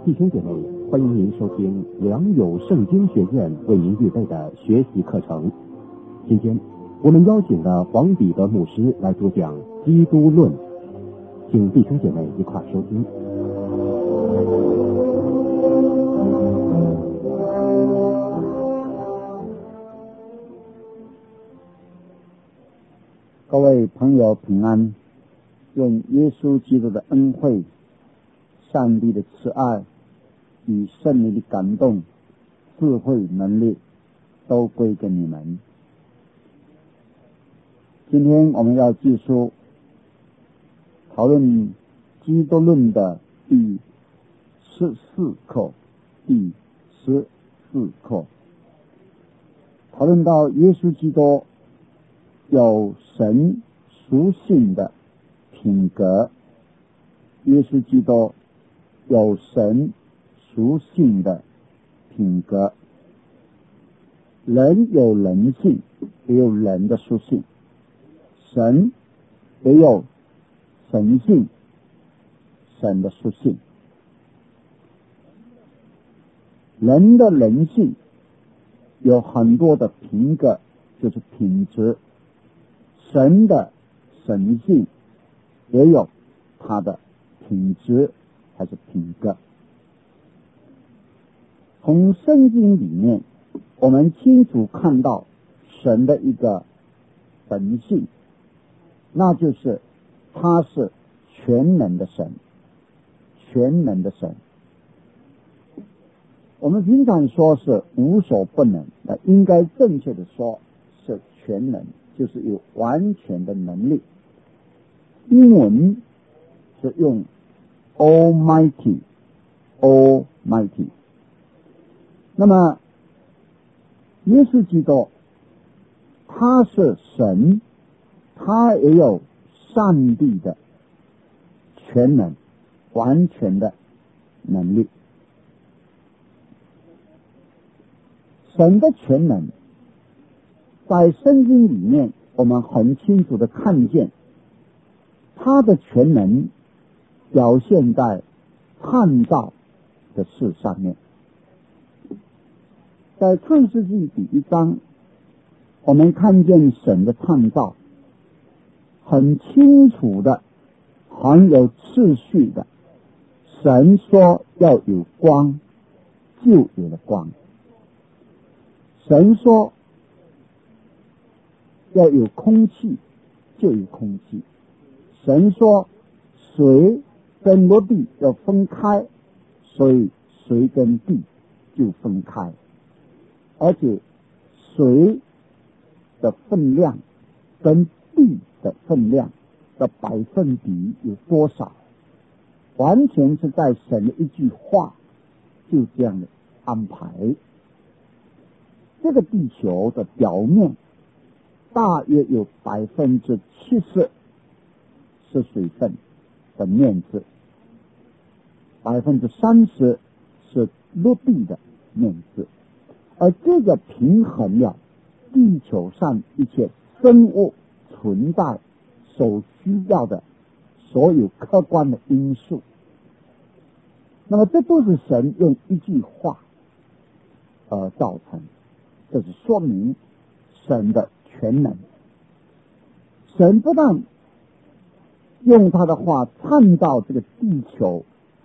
弟兄姐妹，欢迎您收听良友圣经学院为您预备的学习课程。今天我们邀请了黄彼得牧师来主讲《基督论》，请弟兄姐妹一块收听。 各位朋友平安，愿耶稣基督的恩惠、上帝的慈爱与圣灵的感动、智慧能力都归给你们。今天我们要继续讨论基督论的第14课，讨论到耶稣基督有神属性的品格，耶稣基督有神属性的品格，人有人性，也有人的属性，神也有神性，神的属性。人的人性有很多的品格，就是品质，神的神性也有他的品质，还是品格。从圣经里面我们清楚看到神的一个本性，那就是他是全能的神，全能的神。我们平常说是无所不能，应该正确的说是全能，就是有完全的能力。英文是用 Almighty。那么耶稣基督他是神，他也有上帝的全能，完全的能力。神的全能在圣经里面我们很清楚的看见，他的全能表现在创造的事上面。在创世纪第1章，我们看见神的创造很清楚的，很有次序的。神说要有光，就有了光。神说要有空气，就有空气。神说水跟陆地要分开，所以水跟地就分开。而且水的分量跟地的分量的百分比有多少，完全是在神的一句话就这样的安排。这个地球的表面大约有70%是水分的面质，30%是陆地的面质。而这个平衡了地球上一切生物存在所需要的所有客观的因素。那么这都是神用一句话而造成，这是说明神的全能。神不但用他的话创造这个地球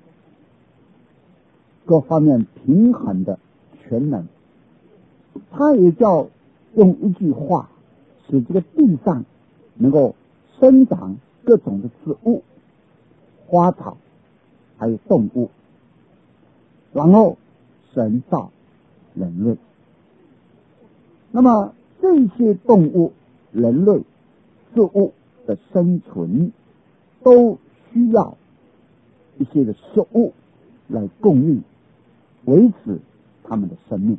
各方面平衡的全能，他也叫用一句话使这个地上能够生长各种的植物、花草还有动物，然后神造人类。那么这些动物、人类、植物的生存都需要一些的食物来供应，维持他们的生命。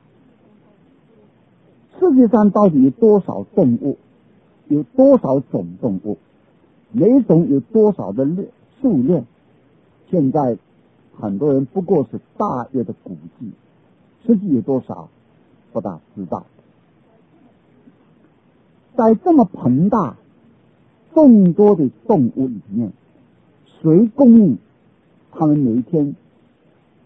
世界上到底有多少动物，有多少种动物，每一种有多少的数量，现在很多人不过是大约的估计，实际有多少不大知道。在这么庞大众多的动物里面，谁供应他们每一天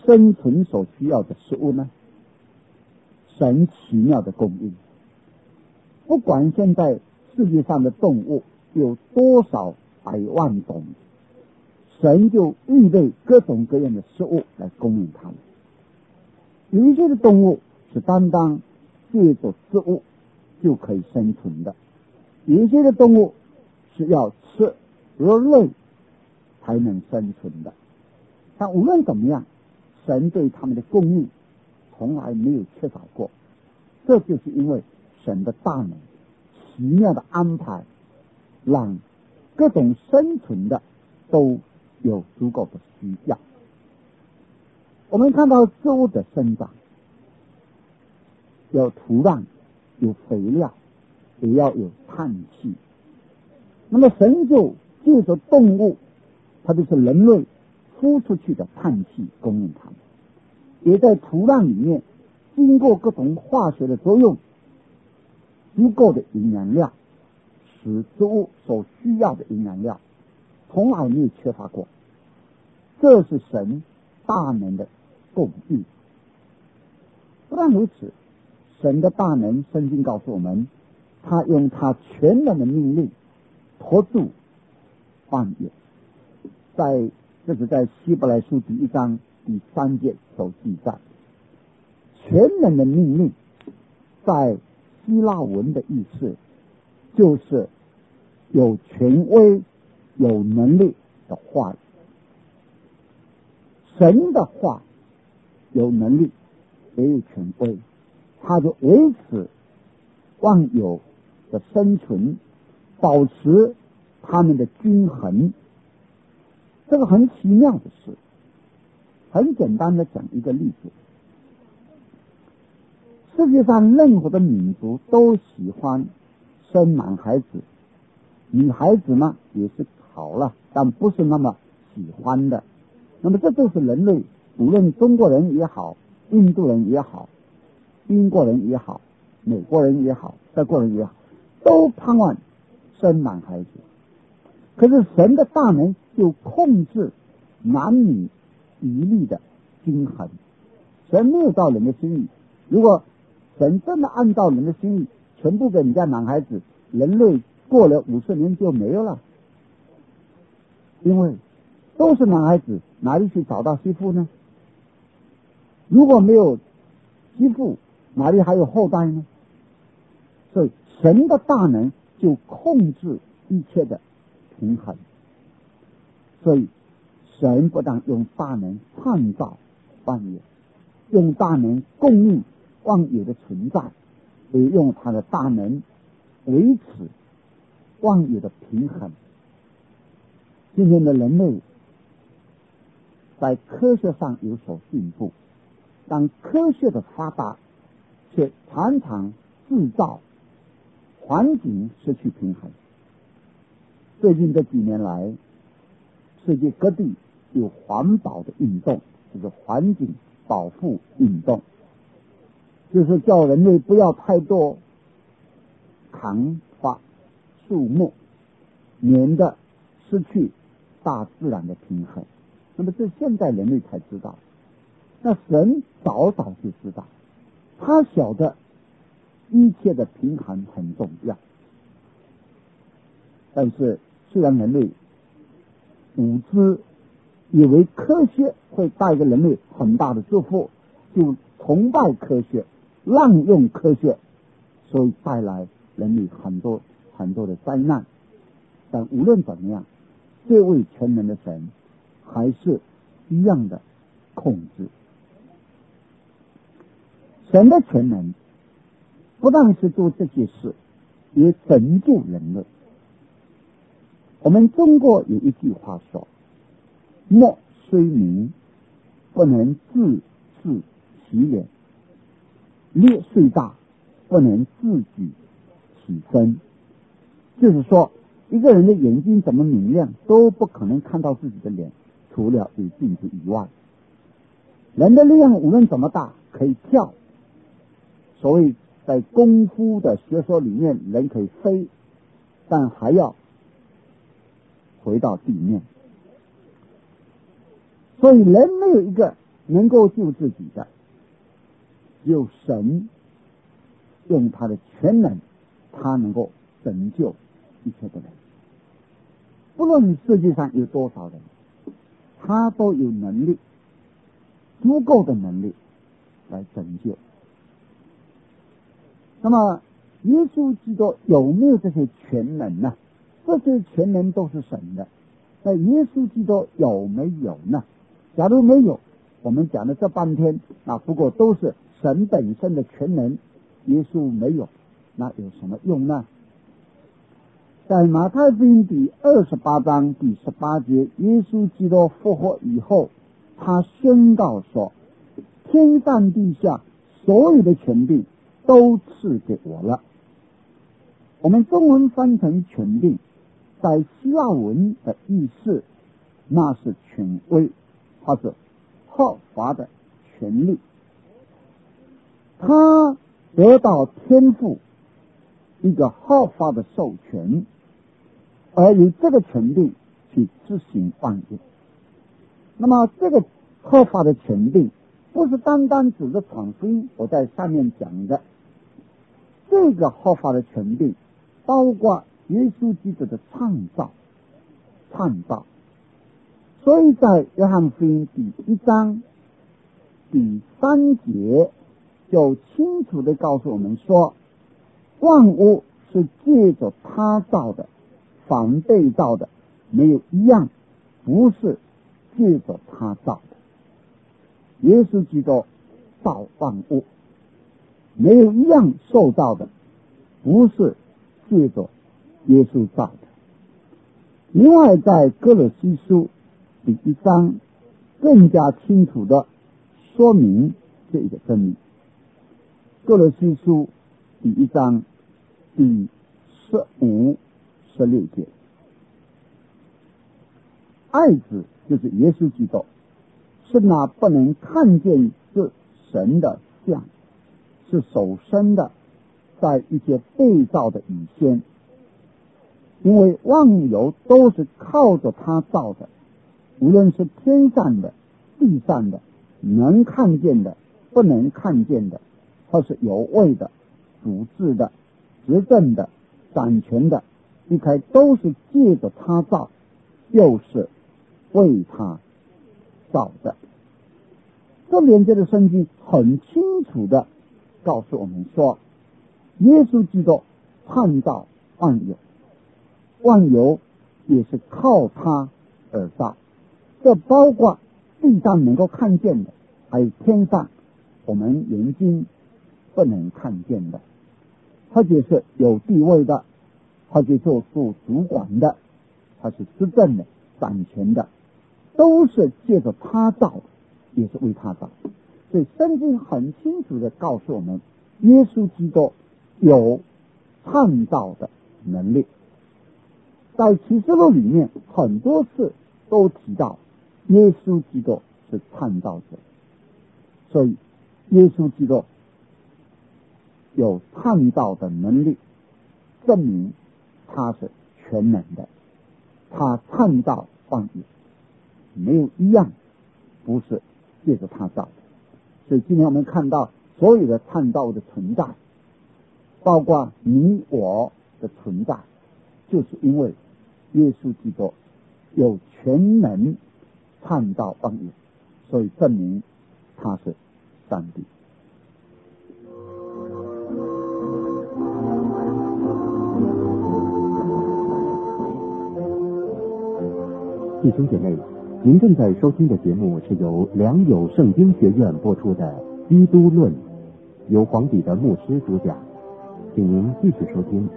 生存所需要的食物呢？神奇妙的供应。不管现在世界上的动物有多少百万种，神就预备各种各样的食物来供应它们。有一些的动物是单单借着食物就可以生存的，有一些的动物是要吃肉类才能生存的。但无论怎么样，神对他们的供应从来没有缺少过，这就是因为神的大能奇妙的安排，让各种生存的都有足够的需要。我们看到植物的生长，有土壤，有肥料，也要有碳气。那么神就借着动物，特别是人类呼出去的碳气供应它们，也在土壤里面经过各种化学的作用，足够的营养料，使植物所需要的营养料从来没有缺乏过。这是神大能的供应。不但如此，神的大能，圣经告诉我们，他用他全能的命令托住万有。这是在希伯来书第1章第3节所记载。全能的命令在希腊文的意思就是有权威、有能力的话语。神的话有能力也有权威，他就维持万有的生存，保持他们的均衡。这个很奇妙的事。很简单的讲一个例子，世界上任何的民族都喜欢生男孩子，女孩子嘛也是好了，但不是那么喜欢的。那么这就是人类，无论中国人也好，印度人也好，英国人也好，美国人也好，德国人也好，都盼望生男孩子。可是神的大能就控制男女比例的均衡。神没有照人的心意，如果神真的按照人的心意全部给人家男孩子，人类过了50年就没有了。因为都是男孩子，哪里去找到媳妇呢？如果没有媳妇，哪里还有后代呢？所以神的大能就控制一切的平衡。所以神不但用大能创造万有，用大能供应万有的存在，也用他的大能维持万有的平衡。今天的人类在科学上有所进步，但科学的发达却常常制造环境失去平衡。最近这几年来，世界各地有环保的运动，就是环境保护运动，就是叫人类不要太多砍伐树木，免得失去大自然的平衡。那么这现在人类才知道，那神早早就知道，他晓得一切的平衡很重要。但是虽然人类无知，以为科学会带给人类很大的祝福，就崇拜科学，滥用科学，所以带来人类很多很多的灾难。但无论怎么样，这位全能的神还是一样的控制。神的全能不但是做这些事，也拯救人类。我们中国有一句话说，莫虽明，不能自治其言；略虽大，不能自举其身。就是说，一个人的眼睛怎么明亮，都不可能看到自己的脸，除了有镜子以外。人的力量无论怎么大，可以跳。所谓在功夫的学说里面，人可以飞，但还要回到地面。所以人没有一个能够救自己的，只有神用他的全能，他能够拯救一切的人。不论世界上有多少人，他都有能力，足够的能力来拯救。那么耶稣基督有没有这些全能呢？这些全能都是神的，那耶稣基督有没有呢？假如没有，我们讲的这半天不过都是神本身的全能，耶稣没有，那有什么用呢？在马太福音第28章第18节，耶稣基督复活以后，他宣告说，天上地下所有的权柄都赐给我了。我们中文翻成权柄，在希腊文的意思，那是权威或者合法的权利。他得到天父一个合法的授权，而以这个权柄去执行万有。那么这个合法的权柄不是单单指着传福音，我在上面讲的这个合法的权柄包括耶稣基督的创造。所以在约翰福音第1章第3节就清楚地告诉我们说，万物是借着他造的，凡被造的没有一样不是借着他造的。耶稣基督造万物，没有一样受造的不是借着耶稣造的。另外在哥罗西书第1章更加清楚地说明这一个真理。哥罗西书第1章第15、16节，爱子就是耶稣基督，是那不能看见是神的像，是首生的，在一些被造的以先，因为万有都是靠着他造的，无论是天上的、地上的，能看见的、不能看见的，或是有位的、主治的、执政的、掌权的，一概都是借着他造，又是为他造的。这连接的圣经很清楚的告诉我们说，耶稣基督创造万有，万有也是靠他而造，这包括地上能够看见的，还有天上我们眼睛不能看见的，或者是有地位的，或者做主管的，或是执政的、掌权的，都是借着他造的，也是为他造。所以圣经很清楚的告诉我们，耶稣基督有创造的能力。在启示录里面很多次都提到耶稣基督是创造者，所以耶稣基督有创造的能力，证明他是全能的，他创造万有，没有一样不是借着他造的。所以今天我们看到所有的创造的存在，包括你我的存在，就是因为耶稣基督有全能创造万有，所以证明他是上帝。 弟兄姐妹，您正在收听的节目是由良友圣经学院播出的《基督论》，由黄彼得牧师主讲，请您继续收听。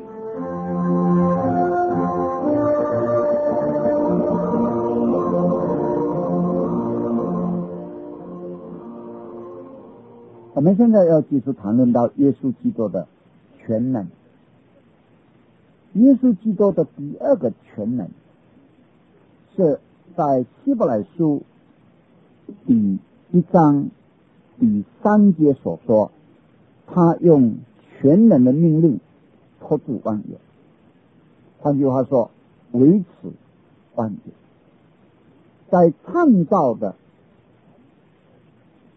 我们现在要继续谈论到耶稣基督的全能。耶稣基督的第二个全能是在希伯来书第1章第3节所说，他用全能的命令托住万有，换句话说，维持万有。在创造的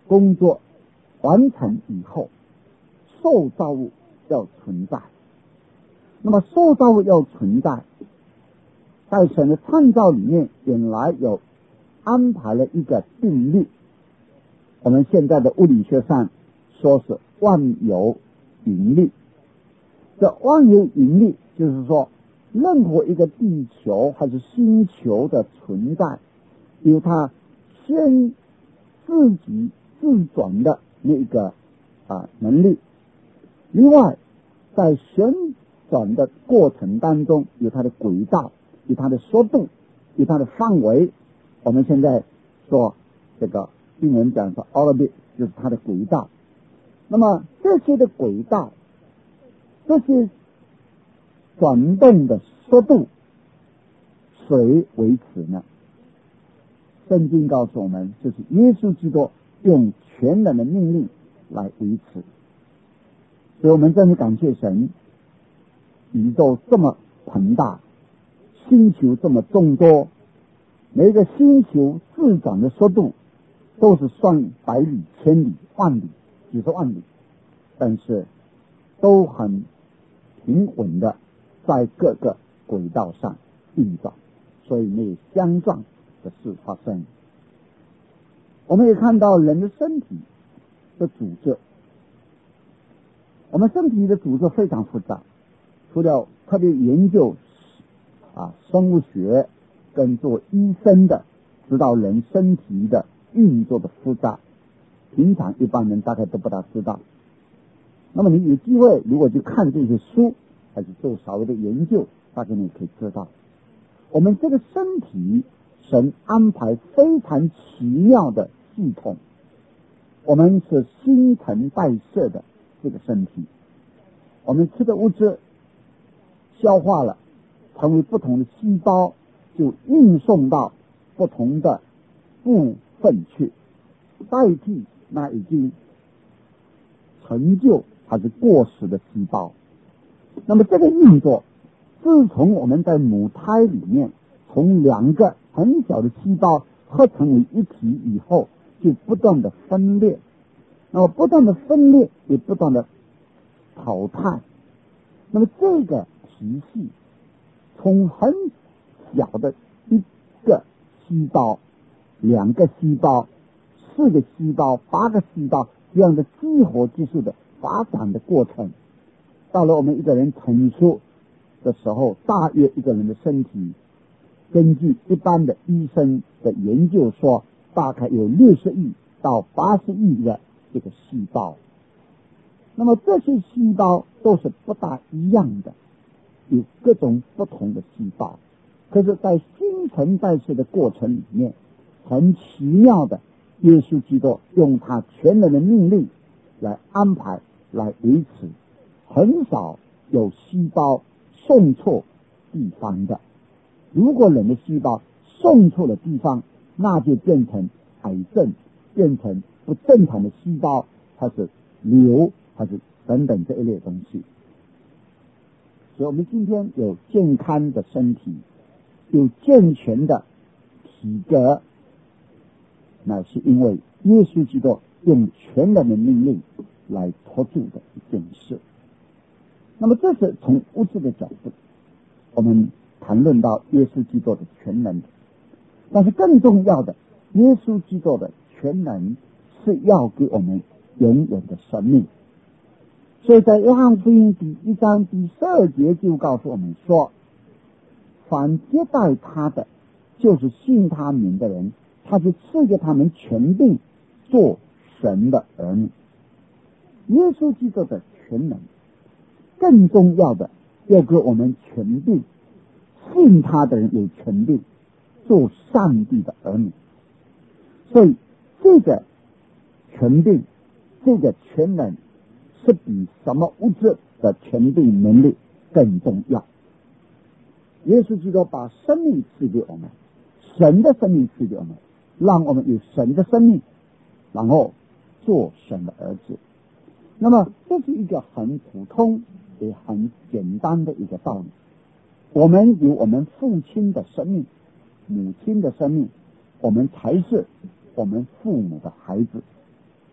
工作完成以后，受造物要存在。那么受造物要存在，在神的创造里面原来有安排了一个定律，我们现在的物理学上说是万有引力。这万有引力就是说，任何一个地球还是星球的存在，有它先自己自转的那个能力。另外，在旋转的过程当中，有它的轨道，有它的速度，有它的范围。我们现在说这个英文讲说 orbit 就是它的轨道。那么这些的轨道，这些转动的速度，谁维持呢？圣经告诉我们，就是耶稣基督用全能的命令来维持。所以我们真的感谢神，宇宙这么庞大，星球这么众多，每一个星球自转的速度都是算百里、千里、万里、几十万里，但是都很平稳的在各个轨道上运转，所以没有相撞的事发生。我们也看到人的身体的组织，我们身体的组织非常复杂，除了特别研究生物学跟做医生的知道人身体的运作的复杂，平常一般人大概都不大知道。那么你有机会如果去看这些书，还是做稍微的研究，大概你可以知道，我们这个身体神安排非常奇妙的系统。我们是新陈代谢的这个身体，我们吃的物质消化了，成为不同的细胞，就运送到不同的部分去，代替那已经陈旧还是过时的细胞。那么这个运作，自从我们在母胎里面从两个很小的细胞合成为一体以后，就不断的分裂，那么不断的分裂也不断的淘汰。那么这个体系从很小的一个细胞、两个细胞、4个细胞、8个细胞这样的几何级数的发展的过程，到了我们一个人成熟的时候，大约一个人的身体，根据一般的医生的研究说，大概有60亿到80亿的这个细胞。那么这些细胞都是不大一样的，有各种不同的细胞，可是在新陈代谢的过程里面，很奇妙的，耶稣基督用他全能的命令来安排来维持，很少有细胞送错地方的。如果人的细胞送错了地方，那就变成癌症，变成不正常的细胞，它是瘤还是等等这一类东西。所以我们今天有健康的身体，有健全的体格，那是因为耶稣基督用全能的命令来托住的一件事。那么这是从物质的角度我们谈论到耶稣基督的全能，但是更重要的，耶稣基督的全能是要给我们永远的生命。所以在约翰福音第1章第12节就告诉我们说，凡接待他的，就是信他名的人，他就赐给他们权柄做神的儿女。耶稣基督的全能，更重要的要给我们权柄，信他的人有权柄做上帝的儿女。所以这个权柄，这个全能是比什么物质的权柄能力更重要。耶稣基督把生命赐给我们，神的生命赐给我们，让我们有神的生命，然后做神的儿子。那么这是一个很普通也很简单的一个道理。我们有我们父亲的生命，母亲的生命，我们才是我们父母的孩子。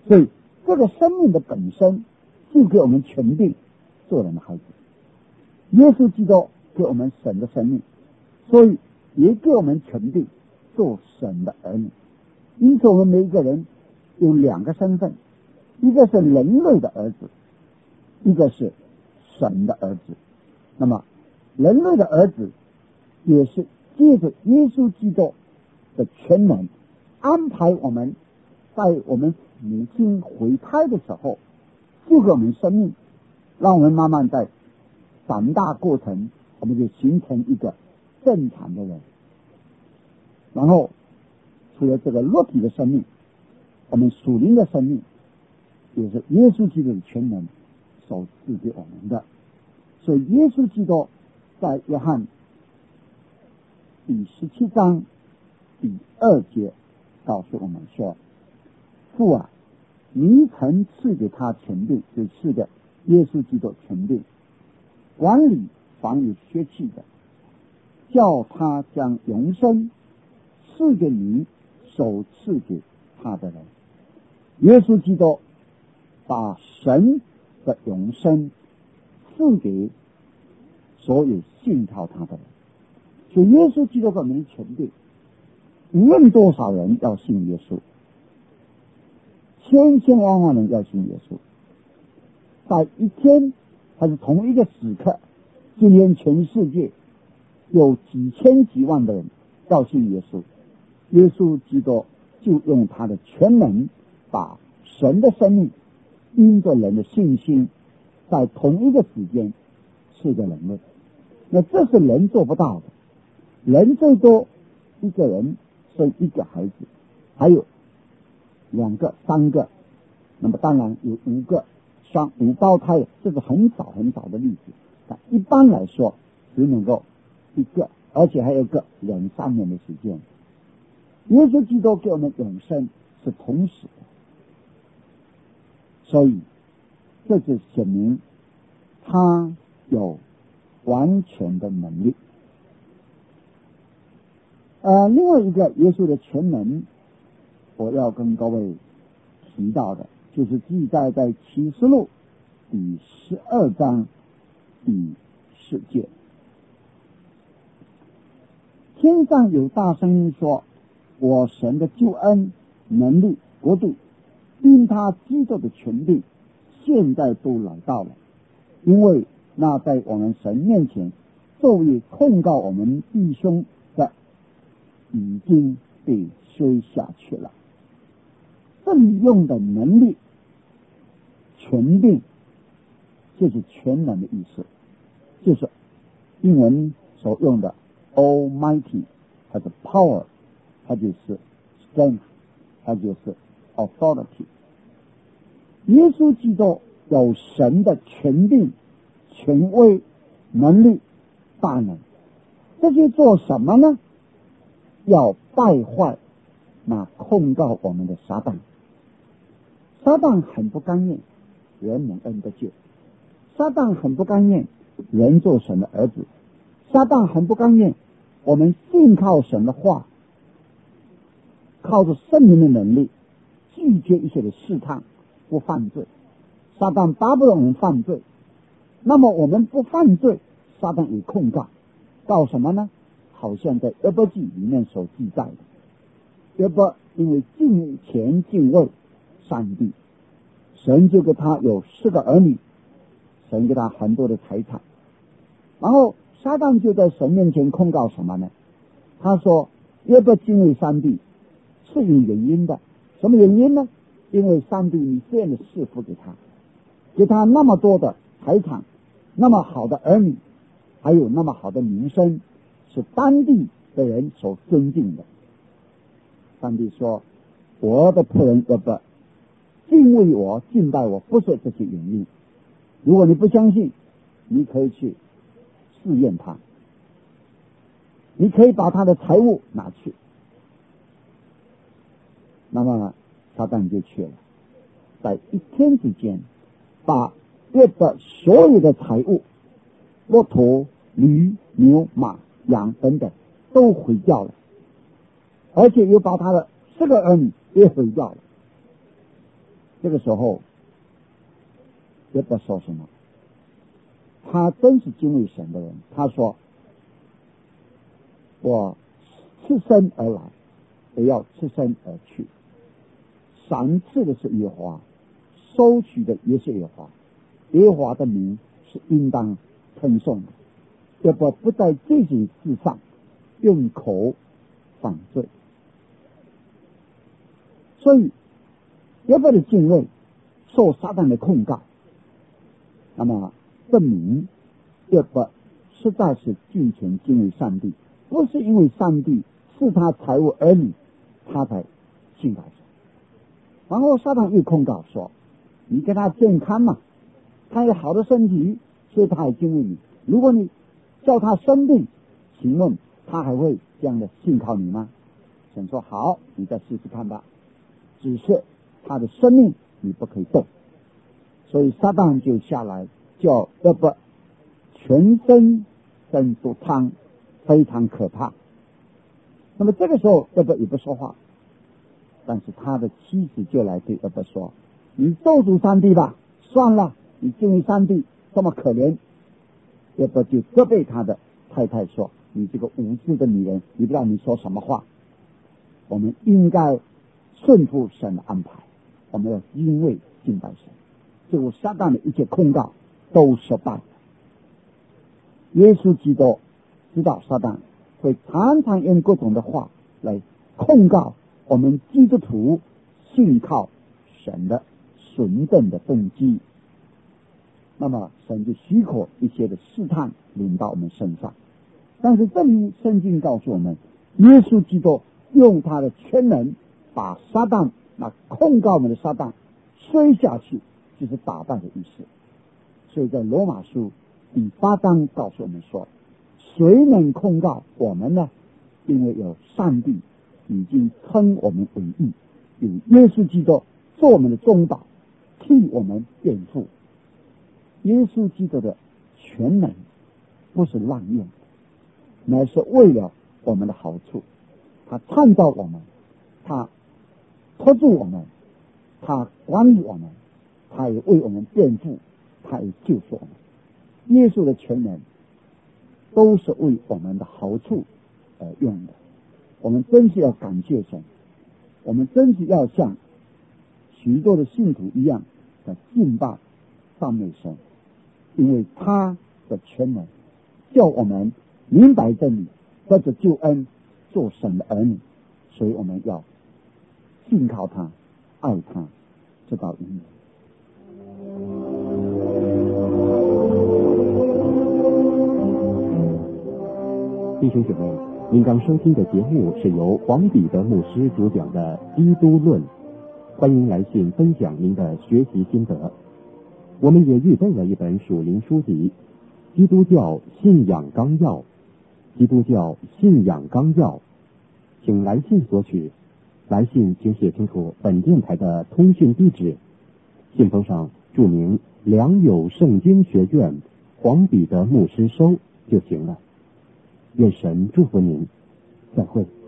所以这个生命的本身就给我们权柄做人的孩子。耶稣基督给我们神的生命，所以也给我们权柄做神的儿女。因此我们每一个人有两个身份，一个是人类的儿子，一个是神的儿子。那么人类的儿子也是借着耶稣基督的全能安排我们在我们母亲怀胎的时候就给我们生命，让我们慢慢在长大过程我们就形成一个正常的人。然后除了这个肉体的生命，我们属灵的生命也是耶稣基督的全能所赐给我们的。所以耶稣基督在约翰第17章第2节告诉我们说，父啊，你曾赐给他权柄，就赐给耶稣基督权柄，管理凡有血气的，叫他将永生赐给你所赐给他的人。耶稣基督把神的永生赐给所有信靠他的人。所以耶稣基督给我们的权柄，无论多少人要信耶稣，千千万万人要信耶稣，在一天还是同一个时刻，今天全世界有几千几万的人要信耶稣，耶稣基督就用他的全能把神的生命因着人的信心在同一个时间赐给人类。那这是人做不到的，人最多一个人生一个孩子，还有2个3个，那么当然有5个5胞胎，这是很少很少的例子。但一般来说只能够1个，而且还有个2-3年的时间。耶稣基督给我们永生是同时的，所以这就显明他有完全的能力。另外一个耶稣的全能，我要跟各位提到的，就是记载在启示录第12章第4节。天上有大声音说，我神的救恩、能力、国度，因他基督的权柄，现在都来到了。因为那在我们神面前昼夜控告我们弟兄的，已经被摔下去了。这里用的能力、权柄，就是全能的意思，就是英文所用的 Almighty， 它的 power， 它就是 strength， 它就是 authority。 耶稣基督有神的权柄、权威、能力、大能，这些做什么呢？要败坏那控告我们的撒旦。撒旦很不甘愿人蒙恩得救，撒旦很不甘愿人做神的儿子，撒旦很不甘愿我们信靠神的话，靠着圣灵的能力拒绝一切的试探，不犯罪。撒旦巴不得我们犯罪，那么我们不犯罪，撒旦也控告，告什么呢？好像在约伯记里面所记载的，约伯因为敬虔敬畏上帝，神就给他有4个儿女，神给他很多的财产，然后撒旦就在神面前控告什么呢？他说约伯敬畏上帝是有原因的。什么原因呢？因为上帝以这样的赐福给他，给他那么多的财产，那么好的儿女，还有那么好的名声，是当地的人所尊敬的。上帝说，我的仆人约伯敬畏我敬拜我不是这些原因。如果你不相信，你可以去试验他，你可以把他的财物拿去。那么撒旦就去了，在1天之间把约伯所有的财物，骆驼、驴、牛、马、羊等等都毁掉了，而且又把他的4个儿女也毁掉了。 这个时候约伯说什么？他真是敬畏神的人。他说：我赤身而来，也要赤身而去。赏赐的是耶和华，收取的也是耶和华。耶和华的名是应当称颂的。约伯不在这件事上用口反罪，所以约伯的敬畏受撒旦的控告，那么证明约伯实在是敬虔敬畏上帝，不是因为上帝是他财物儿女他才信靠神。然后撒旦又控告说，你给他健康嘛，他有好的身体，所以他还敬畏你。如果你叫他生病，请问他还会这样的信靠你吗？神说好，你再试试看吧，只是他的生命你不可以动。所以撒旦就下来叫约伯全身生毒疮，非常可怕。那么这个时候约伯也不说话，但是他的妻子就来对约伯说，你咒诅上帝吧，算了，你敬畏上帝这么可怜。约伯就责备他的太太说，你这个无知的女人，你不知道你说什么话。我们应该顺服神的安排，我们要因为敬拜神。最后撒旦的一切控告都失败了。耶稣基督知道撒旦会常常用各种的话来控告我们基督徒信靠神的纯正的动机，那么神就许可一些的试探临到我们身上。但是证明圣经告诉我们，耶稣基督用他的全能把撒旦那控告我们的撒旦摔下去，就是打败的意思。所以在罗马书第8章告诉我们说，谁能控告我们呢？因为有上帝已经称我们为义，有耶稣基督做我们的中保，替我们辩护。耶稣基督的全能不是滥用，乃是为了我们的好处。他创造我们，他托住我们，他管理我们，他也为我们辩护，他也救赎我们。耶稣的全能都是为我们的好处而用的。我们真是要感谢神，我们真是要像许多的信徒一样的敬拜赞美神，因为他的全能叫我们明白真理，得着救恩，做神的儿女。所以我们要信靠他，爱他，直到永远。 弟兄姐妹，您刚收听的节目是由黄彼得牧师主讲的《基督论》，欢迎来信分享您的学习心得。我们也预备了一本属灵书籍《基督教信仰纲要》，基督教信仰纲要，请来信索取。来信请写清楚本电台的通讯地址，信封上注明良友圣经学院黄彼得牧师收就行了。愿神祝福您，再会。